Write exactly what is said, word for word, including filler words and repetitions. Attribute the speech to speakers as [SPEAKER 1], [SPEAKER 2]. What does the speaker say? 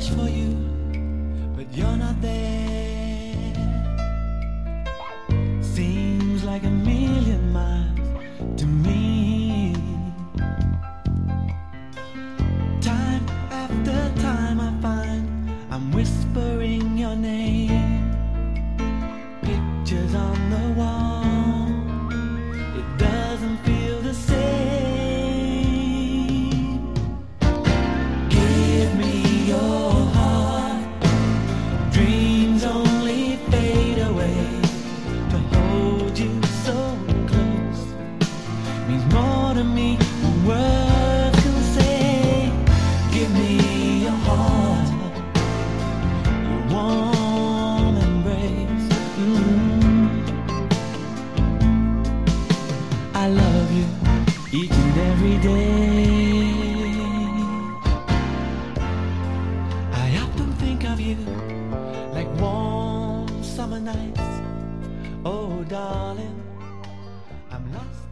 [SPEAKER 1] wish for you, but you're not there. Seems like a million miles to me. Time after time I find I'm whispering your name. Pictures on the wall, it doesn't feel the same. Give me your heart, dreams only fade away. To hold you so close means more to me than words can say. Give me your heart, your warm embrace. Mm. I love you each and every day. I often think of you like warm summer nights. Oh, darling, I'm lost.